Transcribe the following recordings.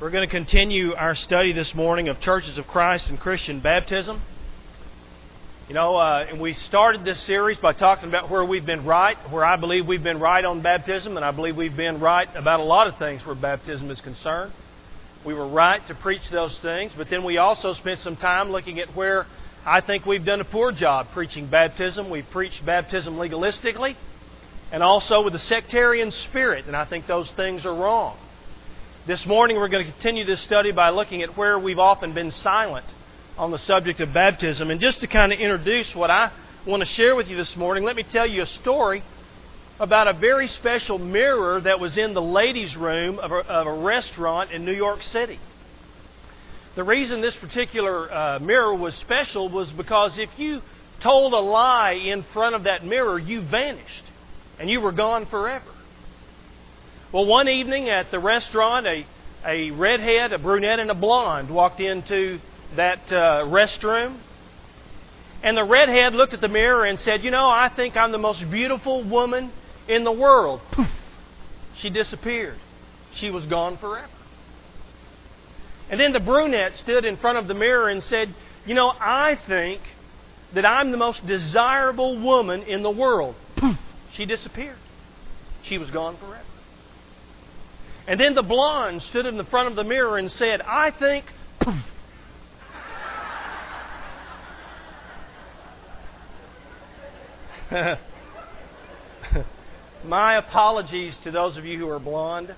We're going to continue our study this morning of Churches of Christ and Christian baptism. And we started this series by talking about where we've been right, where I believe we've been right on baptism, and I believe we've been right about a lot of things where baptism is concerned. We were right to preach those things, but then we also spent some time looking at where I think we've done a poor job preaching baptism. We've preached baptism legalistically and also with a sectarian spirit, and I think those things are wrong. This morning we're going to continue this study by looking at where we've often been silent on the subject of baptism. And just to kind of introduce what I want to share with you this morning, let me tell you a story about a very special mirror that was in the ladies' room of a restaurant in New York City. The reason this particular mirror was special was because if you told a lie in front of that mirror, you vanished and you were gone forever. Well, one evening at the restaurant, a redhead, a brunette, and a blonde walked into that restroom. And the redhead looked at the mirror and said, I think I'm the most beautiful woman in the world. Poof! She disappeared. She was gone forever. And then the brunette stood in front of the mirror and said, I think that I'm the most desirable woman in the world. Poof! She disappeared. She was gone forever. And then the blonde stood in the front of the mirror and said, I think... Poof! My apologies to those of you who are blonde.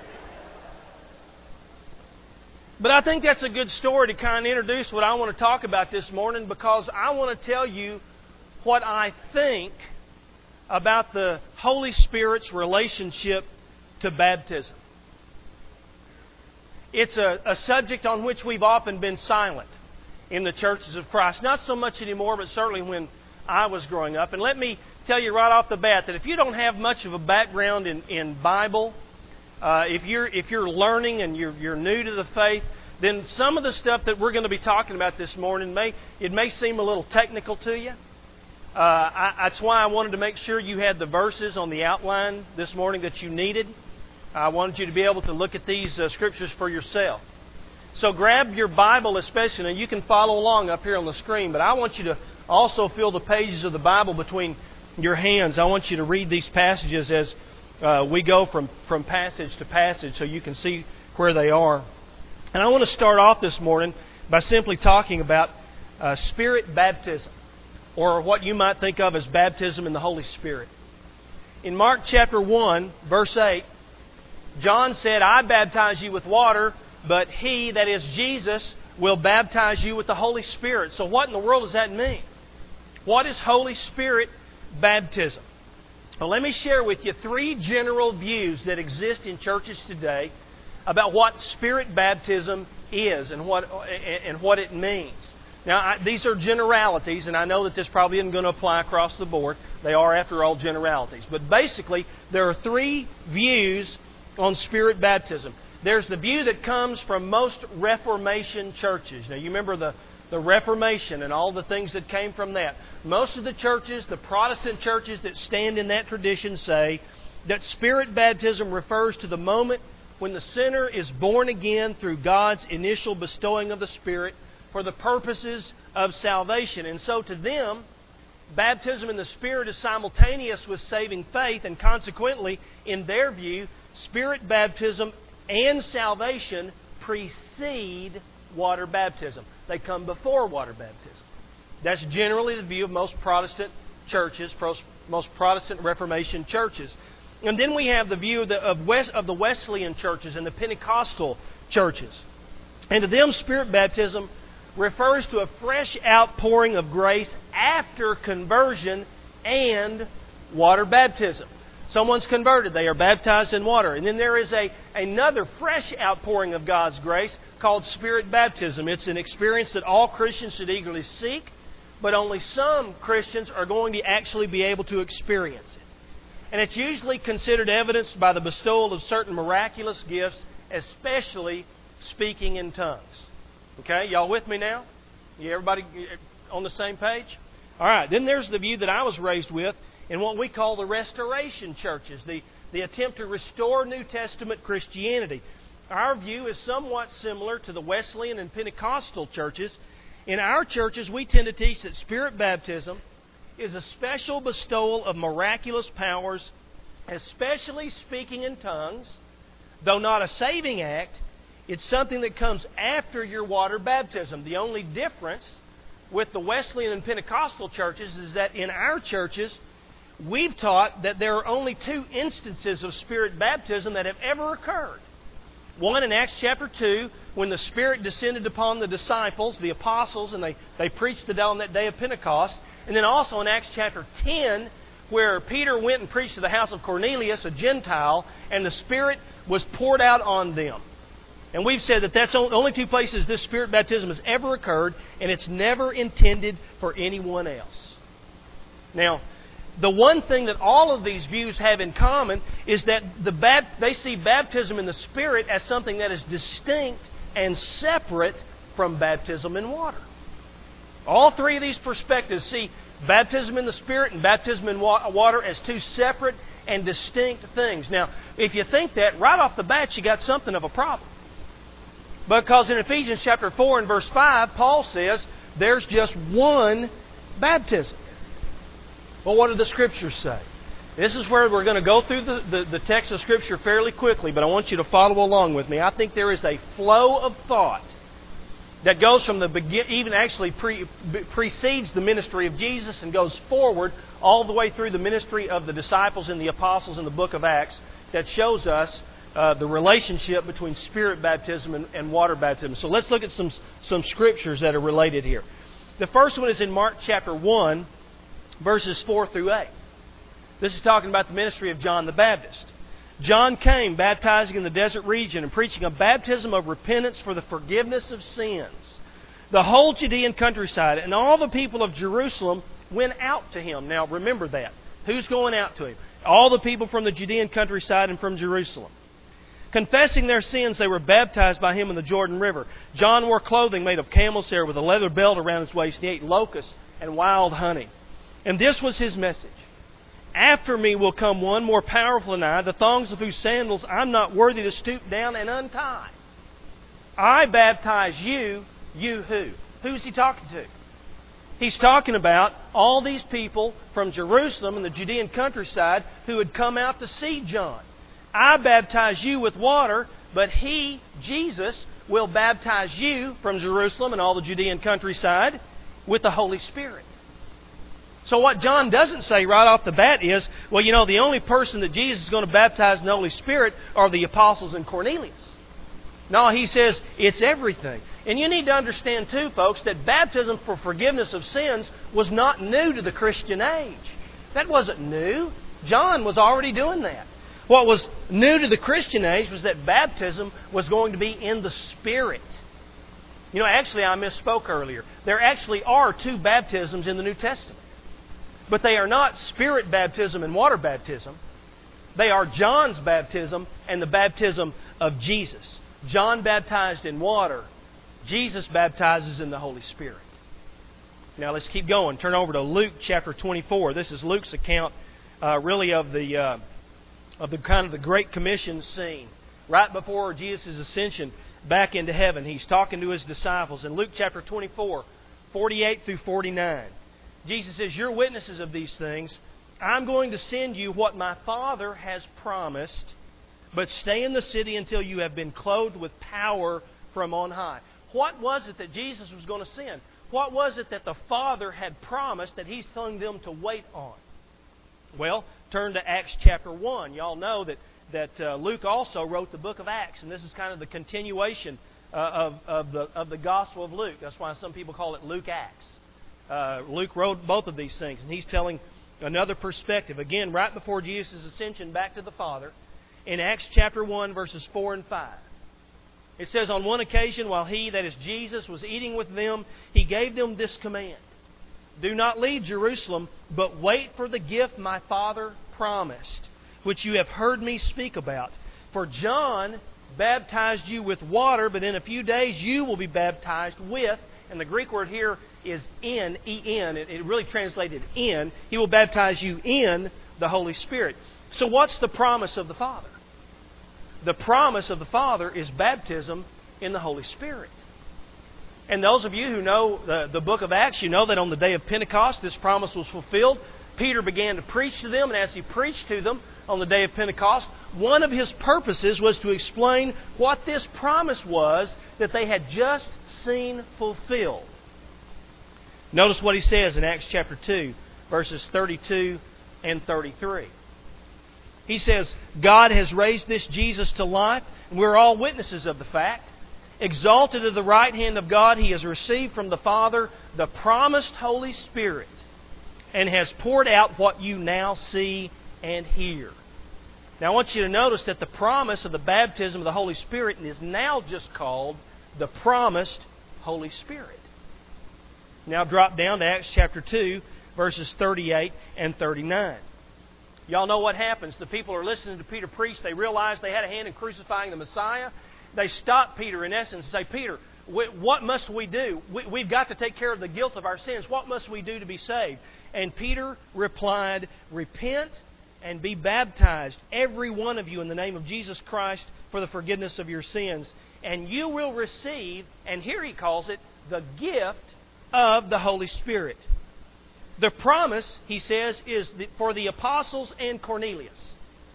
But I think that's a good story to kind of introduce what I want to talk about this morning, because I want to tell you what I think about the Holy Spirit's relationship to baptism. It's a subject on which we've often been silent in the churches of Christ. Not so much anymore, but certainly when I was growing up. And let me tell you right off the bat that if you don't have much of a background in Bible, if you're learning and you're new to the faith, then some of the stuff that we're going to be talking about this morning may seem a little technical to you. That's why I wanted to make sure you had the verses on the outline this morning that you needed. I wanted you to be able to look at these scriptures for yourself. So grab your Bible especially, and you can follow along up here on the screen, but I want you to also feel the pages of the Bible between your hands. I want you to read these passages as we go from passage to passage so you can see where they are. And I want to start off this morning by simply talking about Spirit baptism, or what you might think of as baptism in the Holy Spirit. In Mark chapter 1, verse 8, John said, I baptize you with water, but He, that is Jesus, will baptize you with the Holy Spirit. So what in the world does that mean? What is Holy Spirit baptism? Well, let me share with you three general views that exist in churches today about what Spirit baptism is and what it means. Now, these are generalities, and I know that this probably isn't going to apply across the board. They are, after all, generalities. But basically, there are three views on Spirit baptism. There's the view that comes from most Reformation churches. Now, you remember the Reformation and all the things that came from that. Most of the churches, the Protestant churches that stand in that tradition, say that Spirit baptism refers to the moment when the sinner is born again through God's initial bestowing of the Spirit for the purposes of salvation. And so to them, baptism in the Spirit is simultaneous with saving faith, and consequently, in their view, Spirit baptism and salvation precede water baptism. They come before water baptism. That's generally the view of most Protestant churches, most Protestant Reformation churches. And then we have the view of the Wesleyan churches and the Pentecostal churches. And to them, Spirit baptism refers to a fresh outpouring of grace after conversion and water baptism. Someone's converted, they are baptized in water. And then there is another fresh outpouring of God's grace called Spirit baptism. It's an experience that all Christians should eagerly seek, but only some Christians are going to actually be able to experience it. And it's usually considered evidenced by the bestowal of certain miraculous gifts, especially speaking in tongues. Okay, y'all with me now? Everybody on the same page? All right, then there's the view that I was raised with in what we call the Restoration churches, the attempt to restore New Testament Christianity. Our view is somewhat similar to the Wesleyan and Pentecostal churches. In our churches, we tend to teach that Spirit baptism is a special bestowal of miraculous powers, especially speaking in tongues. Though not a saving act, it's something that comes after your water baptism. The only difference with the Wesleyan and Pentecostal churches is that in our churches, we've taught that there are only 2 instances of Spirit baptism that have ever occurred. One in Acts chapter 2, when the Spirit descended upon the disciples, the apostles, and they preached on that day of Pentecost. And then also in Acts chapter 10, where Peter went and preached to the house of Cornelius, a Gentile, and the Spirit was poured out on them. And we've said that that's the only 2 places this Spirit baptism has ever occurred, and it's never intended for anyone else. Now, the one thing that all of these views have in common is that they see baptism in the Spirit as something that is distinct and separate from baptism in water. All 3 of these perspectives see baptism in the Spirit and baptism in water as 2 separate and distinct things. Now, if you think that, right off the bat, you got something of a problem. Because in Ephesians chapter 4 and verse 5, Paul says there's just one baptism. Well, what do the Scriptures say? This is where we're going to go through the text of Scripture fairly quickly, but I want you to follow along with me. I think there is a flow of thought that goes from the beginning, even actually precedes the ministry of Jesus and goes forward all the way through the ministry of the disciples and the apostles in the book of Acts that shows us the relationship between Spirit baptism and water baptism. So let's look at some Scriptures that are related here. The first one is in Mark chapter 1, verses 4 through 8. This is talking about the ministry of John the Baptist. John came baptizing in the desert region and preaching a baptism of repentance for the forgiveness of sins. The whole Judean countryside and all the people of Jerusalem went out to him. Now remember that. Who's going out to him? All the people from the Judean countryside and from Jerusalem. Confessing their sins, they were baptized by him in the Jordan River. John wore clothing made of camel's hair with a leather belt around his waist. He ate locusts and wild honey. And this was his message. After me will come one more powerful than I, the thongs of whose sandals I'm not worthy to stoop down and untie. I baptize you, you who? Who's he talking to? He's talking about all these people from Jerusalem and the Judean countryside who had come out to see John. I baptize you with water, but he, Jesus, will baptize you from Jerusalem and all the Judean countryside with the Holy Spirit. So what John doesn't say right off the bat is, well, you know, the only person that Jesus is going to baptize in the Holy Spirit are the apostles and Cornelius. No, he says it's everything. And you need to understand too, folks, that baptism for forgiveness of sins was not new to the Christian age. That wasn't new. John was already doing that. What was new to the Christian age was that baptism was going to be in the Spirit. You know, actually I misspoke earlier. There actually are 2 baptisms in the New Testament. But they are not Spirit baptism and water baptism. They are John's baptism and the baptism of Jesus. John baptized in water. Jesus baptizes in the Holy Spirit. Now let's keep going. Turn over to Luke chapter 24. This is Luke's account really of the kind of the Great Commission scene. Right before Jesus' ascension back into heaven. He's talking to His disciples. In Luke chapter 24, 48 through 49. Jesus says, "You're witnesses of these things. I'm going to send you what my Father has promised, but stay in the city until you have been clothed with power from on high." What was it that Jesus was going to send? What was it that the Father had promised that He's telling them to wait on? Well, turn to Acts chapter 1. Y'all know that Luke also wrote the book of Acts, and this is kind of the continuation of the Gospel of Luke. That's why some people call it Luke Acts. Luke wrote both of these things, and he's telling another perspective. Again, right before Jesus' ascension back to the Father, in Acts chapter 1, verses 4 and 5. It says, "On one occasion, while he, that is Jesus, was eating with them, he gave them this command. Do not leave Jerusalem, but wait for the gift my Father promised, which you have heard me speak about. For John baptized you with water, but in a few days you will be baptized with," and the Greek word here is in, E-N. It really translated in. "He will baptize you in the Holy Spirit." So what's the promise of the Father? the promise of the Father is baptism in the Holy Spirit. And those of you who know the book of Acts, you know that on the day of Pentecost, this promise was fulfilled. Peter began to preach to them, and as he preached to them on the day of Pentecost, one of his purposes was to explain what this promise was that they had just seen fulfilled. Notice what he says in Acts chapter 2, verses 32 and 33. He says, God has raised this Jesus to life, and we're all witnesses of the fact. Exalted to the right hand of God, He has received from the Father the promised Holy Spirit, and has poured out what you now see and hear. Now I want you to notice that the promise of the baptism of the Holy Spirit is now just called the promised Holy Spirit. Now drop down to Acts chapter 2, verses 38 and 39. Y'all know what happens. The people are listening to Peter preach. They realize they had a hand in crucifying the Messiah. They stop Peter, in essence, and say, Peter, what must we do? We've got to take care of the guilt of our sins. What must we do to be saved? And Peter replied, repent and be baptized, every one of you, in the name of Jesus Christ for the forgiveness of your sins. And you will receive, and here he calls it, the gift of the Holy Spirit. The promise, he says, is for the apostles and Cornelius.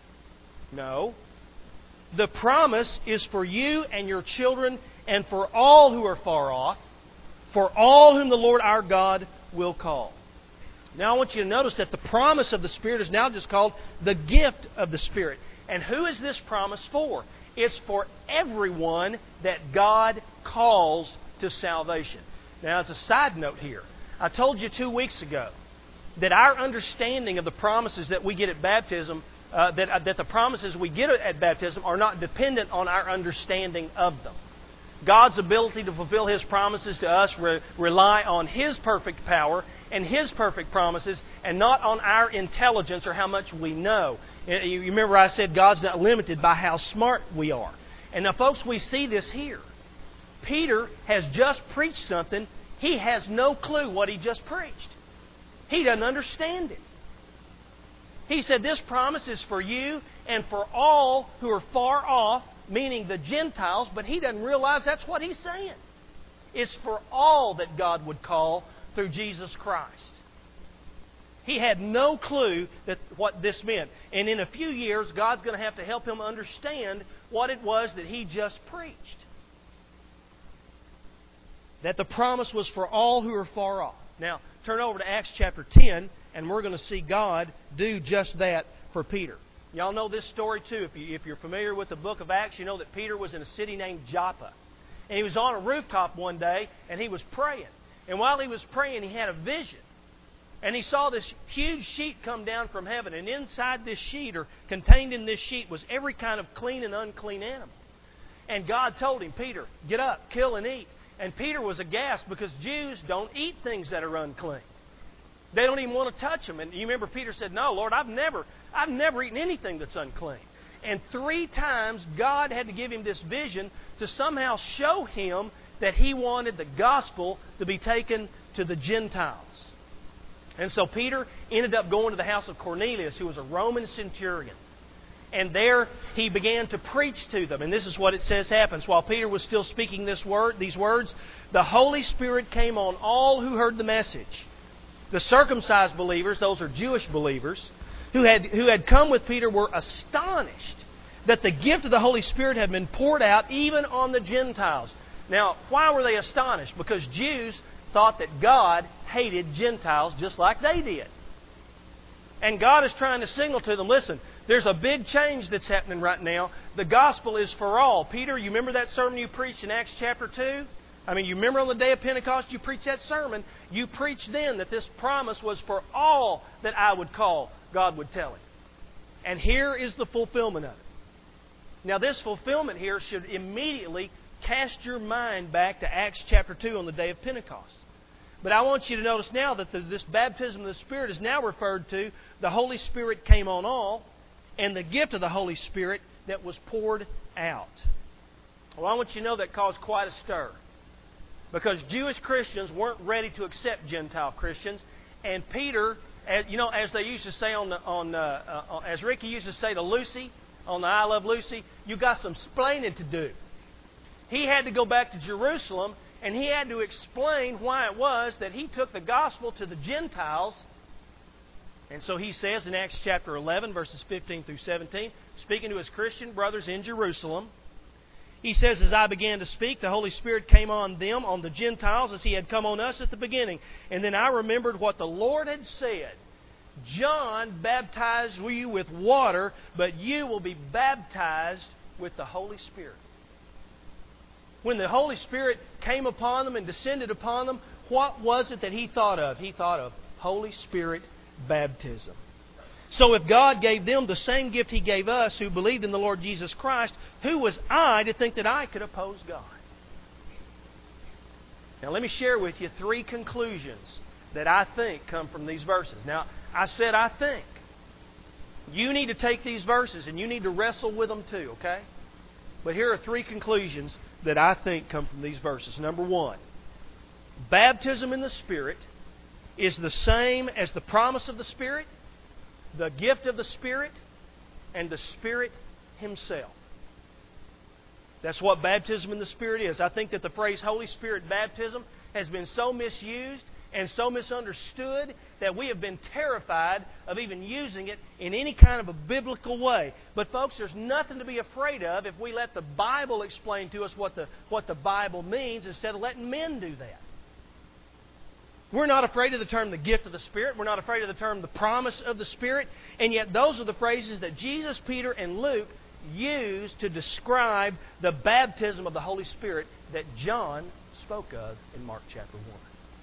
No. The promise is for you and your children and for all who are far off, for all whom the Lord our God will call. Now I want you to notice that the promise of the Spirit is now just called the gift of the Spirit. And who is this promise for? It's for everyone that God calls to salvation. Now as a side note here, I told you 2 weeks ago that our understanding of the promises that we get at baptism, that the promises we get at baptism are not dependent on our understanding of them. God's ability to fulfill His promises to us rely on His perfect power and His perfect promises, and not on our intelligence or how much we know. You remember I said God's not limited by how smart we are. And now folks, we see this here. Peter has just preached something. He has no clue what he just preached. He doesn't understand it. He said this promise is for you and for all who are far off, meaning the Gentiles, but he doesn't realize that's what he's saying. It's for all that God would call through Jesus Christ. He had no clue what this meant. And in a few years, God's going to have to help him understand what it was that he just preached. That the promise was for all who are far off. Now, turn over to Acts chapter 10, and we're going to see God do just that for Peter. Y'all know this story too. If you're familiar with the book of Acts, you know that Peter was in a city named Joppa. And he was on a rooftop one day, and he was praying. And while he was praying, he had a vision. And he saw this huge sheet come down from heaven. And inside this sheet, or contained in this sheet, was every kind of clean and unclean animal. And God told him, Peter, get up, kill and eat. And Peter was aghast because Jews don't eat things that are unclean. They don't even want to touch them. And you remember Peter said, no, Lord, I've never eaten anything that's unclean. And 3 times God had to give him this vision to somehow show him that he wanted the gospel to be taken to the Gentiles. And so Peter ended up going to the house of Cornelius, who was a Roman centurion. And there he began to preach to them. And this is what it says happens. While Peter was still speaking these words, the Holy Spirit came on all who heard the message. The circumcised believers, those are Jewish believers, who had come with Peter, were astonished that the gift of the Holy Spirit had been poured out even on the Gentiles. Now, why were they astonished? Because Jews thought that God hated Gentiles just like they did. And God is trying to signal to them, listen, there's a big change that's happening right now. The gospel is for all. Peter, you remember that sermon you preached in Acts chapter 2? I mean, you remember on the day of Pentecost you preached that sermon. You preached then that this promise was for all that I would call, God would tell him. And here is the fulfillment of it. Now this fulfillment here should immediately cast your mind back to Acts chapter 2 on the day of Pentecost. But I want you to notice now that this baptism of the Spirit is now referred to, the Holy Spirit came on all, and the gift of the Holy Spirit that was poured out. Well, I want you to know that caused quite a stir. Because Jewish Christians weren't ready to accept Gentile Christians. And Peter, as they used to say as Ricky used to say to Lucy, on the I Love Lucy, you got some explaining to do. He had to go back to Jerusalem, and he had to explain why it was that he took the gospel to the Gentiles. And so he says in Acts chapter 11, verses 15 through 17, speaking to his Christian brothers in Jerusalem, he says, as I began to speak, the Holy Spirit came on them, on the Gentiles, as He had come on us at the beginning. And then I remembered what the Lord had said. John baptized you with water, but you will be baptized with the Holy Spirit. When the Holy Spirit came upon them and descended upon them, what was it that He thought of? He thought of Holy Spirit baptism. So if God gave them the same gift He gave us who believed in the Lord Jesus Christ, who was I to think that I could oppose God? Now let me share with you 3 conclusions that I think come from these verses. Now, I said I think. You need to take these verses and you need to wrestle with them too, okay? But here are 3 conclusions that I think come from these verses. Number 1, baptism in the Spirit is the same as the promise of the Spirit, the gift of the Spirit, and the Spirit Himself. That's what baptism in the Spirit is. I think that the phrase Holy Spirit baptism has been so misused and so misunderstood that we have been terrified of even using it in any kind of a biblical way. But folks, there's nothing to be afraid of if we let the Bible explain to us what the Bible means instead of letting men do that. We're not afraid of the term the gift of the Spirit. We're not afraid of the term the promise of the Spirit. And yet those are the phrases that Jesus, Peter, and Luke used to describe the baptism of the Holy Spirit that John spoke of in Mark chapter 1.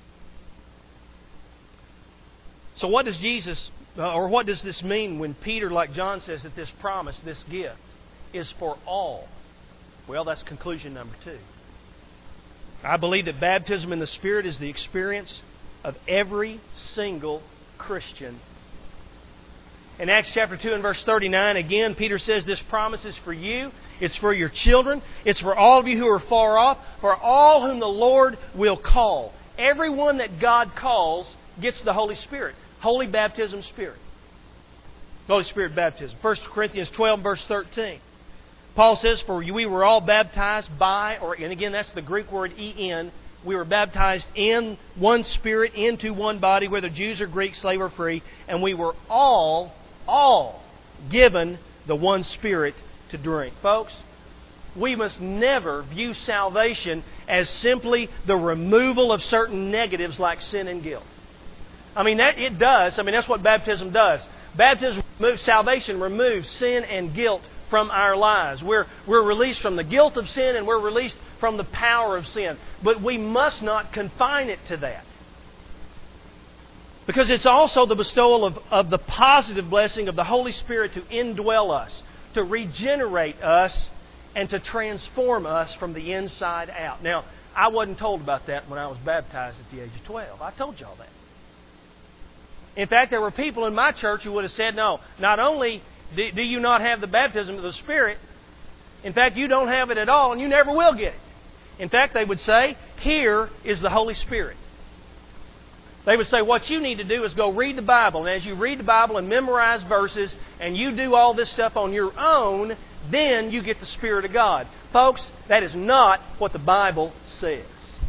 So what does what does this mean when Peter, like John, says that this promise, this gift, is for all? Well, that's conclusion number 2. I believe that baptism in the Spirit is the experience of every single Christian. In Acts chapter 2 and verse 39, again, Peter says this promise is for you. It's for your children. It's for all of you who are far off. For all whom the Lord will call. Everyone that God calls gets the Holy Spirit. Holy baptism Spirit. Holy Spirit baptism. 1 Corinthians 12 verse 13. Paul says, for we were all baptized by, and again that's the Greek word en, we were baptized in one Spirit into one body, whether Jews or Greeks, slave or free, and we were all given the one Spirit to drink. Folks, we must never view salvation as simply the removal of certain negatives like sin and guilt. It does. That's what baptism does. Salvation removes sin and guilt from our lives. We're released from the guilt of sin and we're released from the power of sin. But we must not confine it to that. Because it's also the bestowal of the positive blessing of the Holy Spirit to indwell us, to regenerate us, and to transform us from the inside out. Now, I wasn't told about that when I was baptized at the age of 12. I told y'all that. In fact, there were people in my church who would have said, no, not only do you not have the baptism of the Spirit, in fact, you don't have it at all and you never will get it. In fact, they would say, here is the Holy Spirit. They would say, what you need to do is go read the Bible. And as you read the Bible and memorize verses and you do all this stuff on your own, then you get the Spirit of God. Folks, that is not what the Bible says.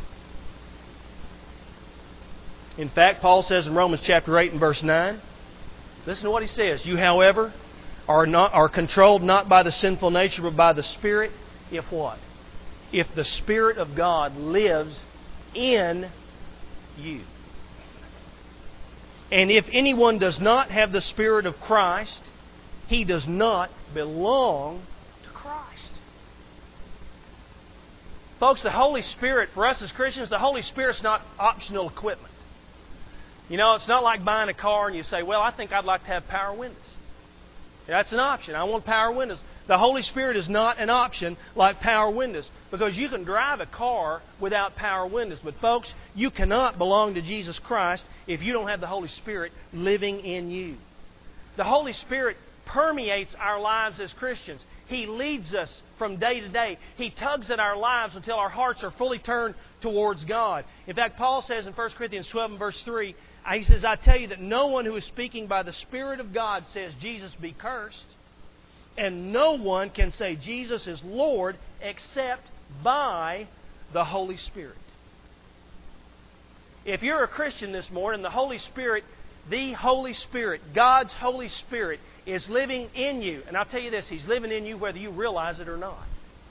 In fact, Paul says in Romans chapter 8 and verse 9, listen to what he says. You, however, are controlled not by the sinful nature, but by the Spirit. If what? If the Spirit of God lives in you. And if anyone does not have the Spirit of Christ, he does not belong to Christ. Folks, the Holy Spirit, for us as Christians, the Holy Spirit's not optional equipment. It's not like buying a car and you say, well, I think I'd like to have power windows. That's an option. I want power windows. The Holy Spirit is not an option like power windows, because you can drive a car without power windows. But folks, you cannot belong to Jesus Christ if you don't have the Holy Spirit living in you. The Holy Spirit permeates our lives as Christians. He leads us from day to day. He tugs at our lives until our hearts are fully turned towards God. In fact, Paul says in 1 Corinthians 12 and verse 3, he says, I tell you that no one who is speaking by the Spirit of God says, Jesus be cursed. And no one can say Jesus is Lord except by the Holy Spirit. If you're a Christian this morning, the Holy Spirit, God's Holy Spirit, is living in you. And I'll tell you this, He's living in you whether you realize it or not.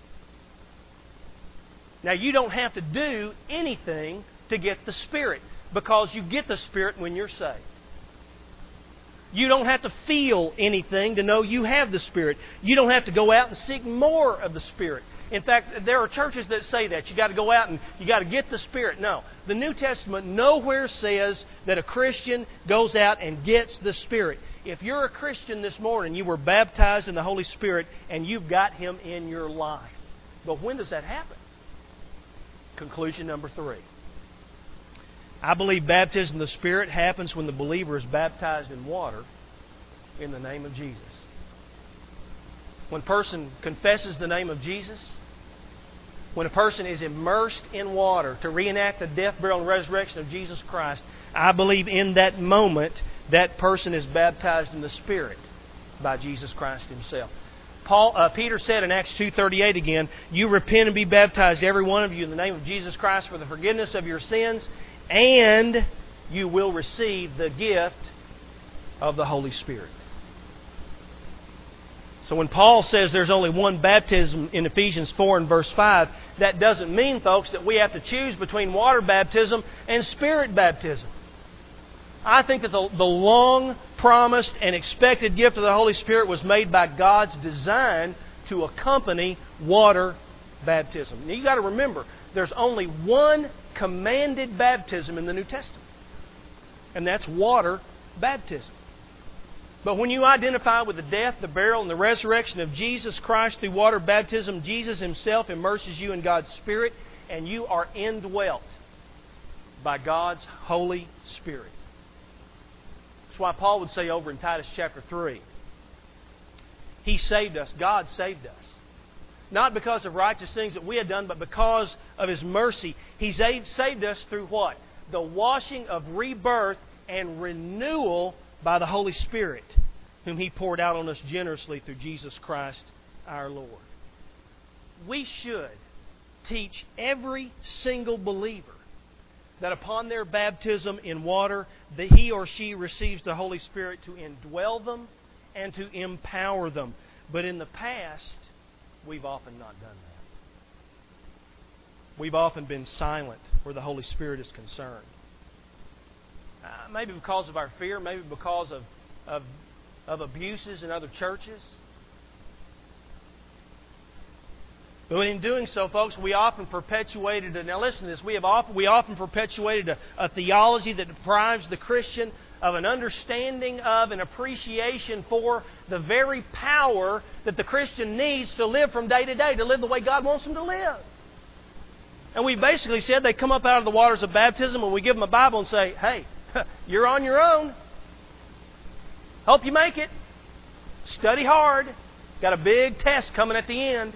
Now, you don't have to do anything to get the Spirit, because you get the Spirit when you're saved. You don't have to feel anything to know you have the Spirit. You don't have to go out and seek more of the Spirit. In fact, there are churches that say that. You got to go out and you got to get the Spirit. No. The New Testament nowhere says that a Christian goes out and gets the Spirit. If you're a Christian this morning, you were baptized in the Holy Spirit and you've got Him in your life. But when does that happen? Conclusion number 3. I believe baptism in the Spirit happens when the believer is baptized in water in the name of Jesus. When a person confesses the name of Jesus, when a person is immersed in water to reenact the death, burial, and resurrection of Jesus Christ, I believe in that moment that person is baptized in the Spirit by Jesus Christ Himself. Peter said in Acts 2:38 again, "You repent and be baptized, every one of you, in the name of Jesus Christ for the forgiveness of your sins, and you will receive the gift of the Holy Spirit." So when Paul says there's only one baptism in Ephesians 4 and verse 5, that doesn't mean, folks, that we have to choose between water baptism and Spirit baptism. I think that the long-promised and expected gift of the Holy Spirit was made by God's design to accompany water baptism. Now, you've got to remember, there's only one commanded baptism in the New Testament, and that's water baptism. But when you identify with the death, the burial, and the resurrection of Jesus Christ through water baptism, Jesus Himself immerses you in God's Spirit, and you are indwelt by God's Holy Spirit. That's why Paul would say over in Titus chapter 3, He saved us, God saved us. Not because of righteous things that we had done, but because of His mercy. He saved us through what? The washing of rebirth and renewal by the Holy Spirit, whom He poured out on us generously through Jesus Christ our Lord. We should teach every single believer that upon their baptism in water, that he or she receives the Holy Spirit to indwell them and to empower them. But in the past, we've often not done that. We've often been silent where the Holy Spirit is concerned. Maybe because of our fear, maybe because of abuses in other churches. But in doing so, folks, we often perpetuated, now listen to this, we often perpetuated a theology that deprives the Christian of an understanding of and appreciation for the very power that the Christian needs to live from day to day, to live the way God wants them to live. And we basically said they come up out of the waters of baptism and we give them a Bible and say, hey, you're on your own. Hope you make it. Study hard. Got a big test coming at the end.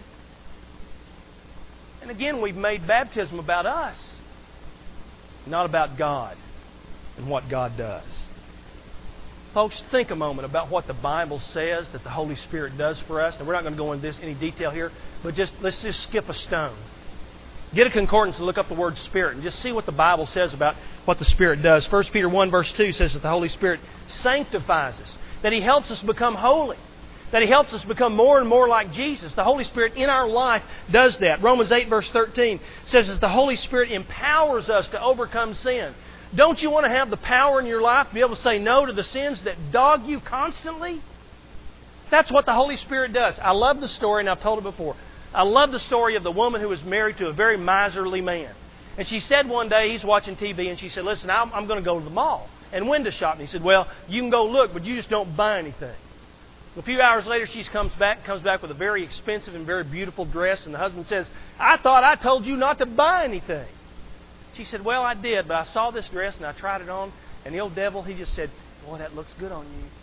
And again, we've made baptism about us, not about God and what God does. Folks, think a moment about what the Bible says that the Holy Spirit does for us. And we're not going to go into any detail here, but let's just skip a stone. Get a concordance and look up the word Spirit and just see what the Bible says about what the Spirit does. 1 Peter 1 verse 2 says that the Holy Spirit sanctifies us, that He helps us become holy, that He helps us become more and more like Jesus. The Holy Spirit in our life does that. Romans 8 verse 13 says that the Holy Spirit empowers us to overcome sin. Don't you want to have the power in your life to be able to say no to the sins that dog you constantly? That's what the Holy Spirit does. I love the story, and I've told it before. I love the story of the woman who was married to a very miserly man. And she said one day, he's watching TV, and she said, listen, I'm going to go to the mall and window shop. And he said, well, you can go look, but you just don't buy anything. A few hours later, she comes back with a very expensive and very beautiful dress, and the husband says, I thought I told you not to buy anything. She said, well, I did, but I saw this dress, and I tried it on, and the old devil, he just said, boy, that looks good on you.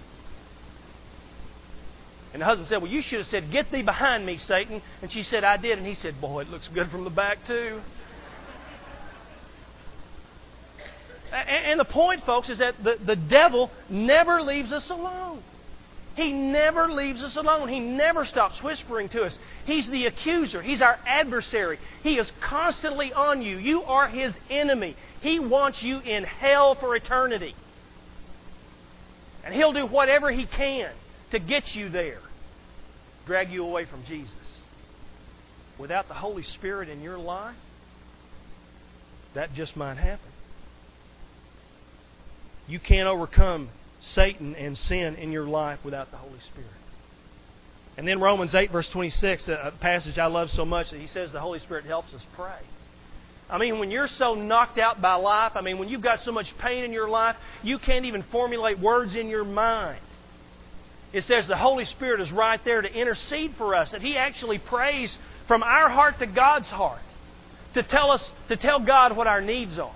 And the husband said, well, you should have said, get thee behind me, Satan. And she said, I did. And he said, boy, it looks good from the back, too. And the point, folks, is that the devil never leaves us alone. He never leaves us alone. He never stops whispering to us. He's the accuser. He's our adversary. He is constantly on you. You are His enemy. He wants you in hell for eternity. And He'll do whatever He can to get you there, drag you away from Jesus. Without the Holy Spirit in your life, that just might happen. You can't overcome Satan and sin in your life without the Holy Spirit. And then Romans 8 verse 26, a passage I love so much, that he says the Holy Spirit helps us pray. I mean, when you're so knocked out by life, when you've got so much pain in your life, you can't even formulate words in your mind. It says the Holy Spirit is right there to intercede for us, that He actually prays from our heart to God's heart to tell God what our needs are.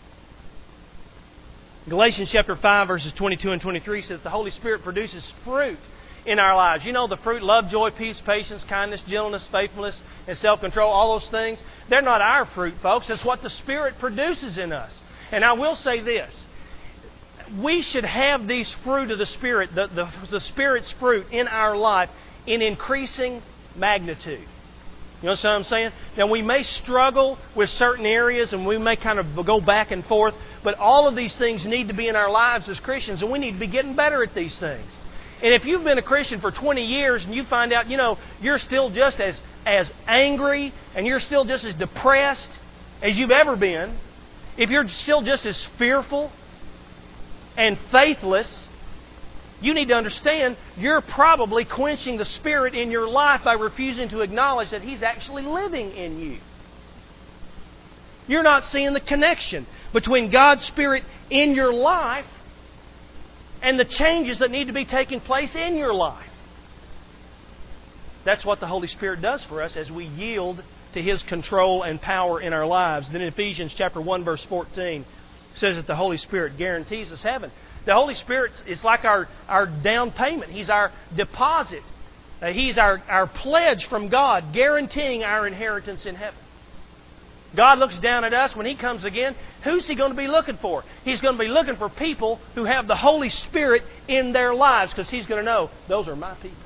Galatians chapter 5 verses 22 and 23 says that the Holy Spirit produces fruit in our lives. You know the fruit: love, joy, peace, patience, kindness, gentleness, faithfulness, and self-control. All those things, they're not our fruit, folks. It's what the Spirit produces in us. And I will say this: we should have these fruit of the Spirit, the Spirit's fruit in our life in increasing magnitude. You know what I'm saying? Now, we may struggle with certain areas and we may kind of go back and forth, but all of these things need to be in our lives as Christians, and we need to be getting better at these things. And if you've been a Christian for 20 years and you find out, you're still just as angry and you're still just as depressed as you've ever been, if you're still just as fearful and faithless, you need to understand you're probably quenching the Spirit in your life by refusing to acknowledge that He's actually living in you. You're not seeing the connection between God's Spirit in your life and the changes that need to be taking place in your life. That's what the Holy Spirit does for us as we yield to His control and power in our lives. Then in Ephesians chapter 1 verse 14 says that the Holy Spirit guarantees us heaven. The Holy Spirit is like our down payment. He's our deposit. He's our pledge from God, guaranteeing our inheritance in heaven. God looks down at us when He comes again. Who's He going to be looking for? He's going to be looking for people who have the Holy Spirit in their lives, because He's going to know, those are my people.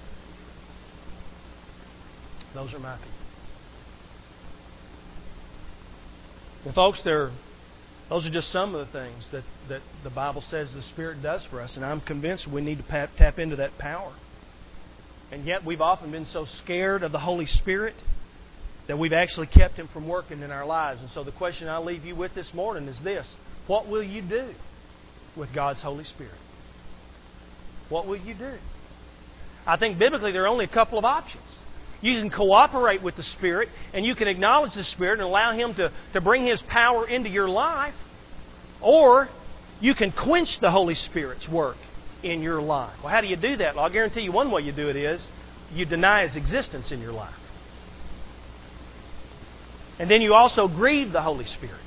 Those are my people. Well, folks, those are just some of the things that the Bible says the Spirit does for us, and I'm convinced we need to tap into that power. And yet we've often been so scared of the Holy Spirit that we've actually kept Him from working in our lives. And so the question I leave you with this morning is this: what will you do with God's Holy Spirit? What will you do? I think biblically there are only a couple of options. You can cooperate with the Spirit, and you can acknowledge the Spirit and allow Him to bring His power into your life. Or you can quench the Holy Spirit's work in your life. Well, how do you do that? Well, I'll guarantee you one way you do it is you deny His existence in your life. And then you also grieve the Holy Spirit.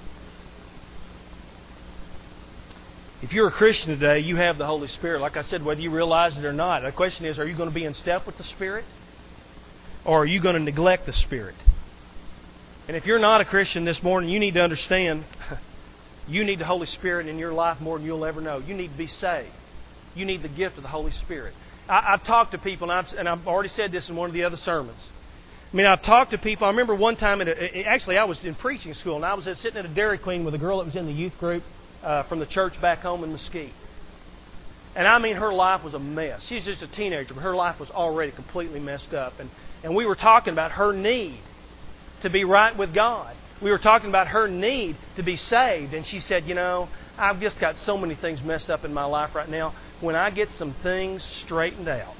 If you're a Christian today, you have the Holy Spirit. Like I said, whether you realize it or not. The question is, are you going to be in step with the Spirit? Or are you going to neglect the Spirit? And if you're not a Christian this morning, you need to understand you need the Holy Spirit in your life more than you'll ever know. You need to be saved. You need the gift of the Holy Spirit. I've talked to people, and I've already said this in one of the other sermons. I've talked to people. I remember one time, I was in preaching school, and I was sitting at a Dairy Queen with a girl that was in the youth group from the church back home in Mesquite. And her life was a mess. She's just a teenager, but her life was already completely messed up. And we were talking about her need to be right with God. We were talking about her need to be saved. And she said, I've just got so many things messed up in my life right now. When I get some things straightened out,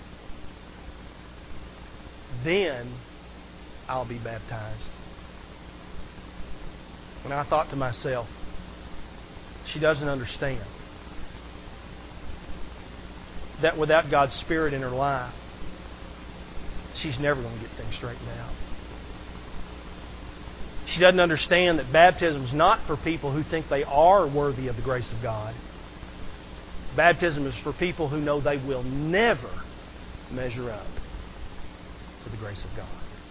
then I'll be baptized. And I thought to myself, she doesn't understand that without God's Spirit in her life, she's never going to get things straightened out. She doesn't understand that baptism is not for people who think they are worthy of the grace of God. Baptism is for people who know they will never measure up to the grace of God.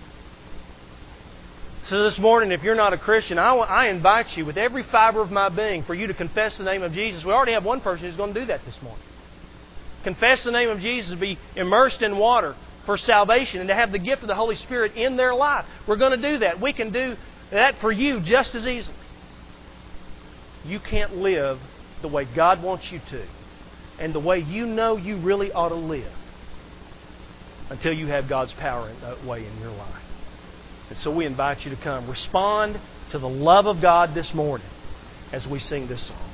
So this morning, if you're not a Christian, I invite you with every fiber of my being for you to confess the name of Jesus. We already have one person who's going to do that this morning. confess the name of Jesus, be immersed in water for salvation, and to have the gift of the Holy Spirit in their life. We're going to do that. We can do that for you just as easily. You can't live the way God wants you to, and the way you know you really ought to live, until you have God's power in that way in your life. And so we invite you to come. Respond to the love of God this morning as we sing this song.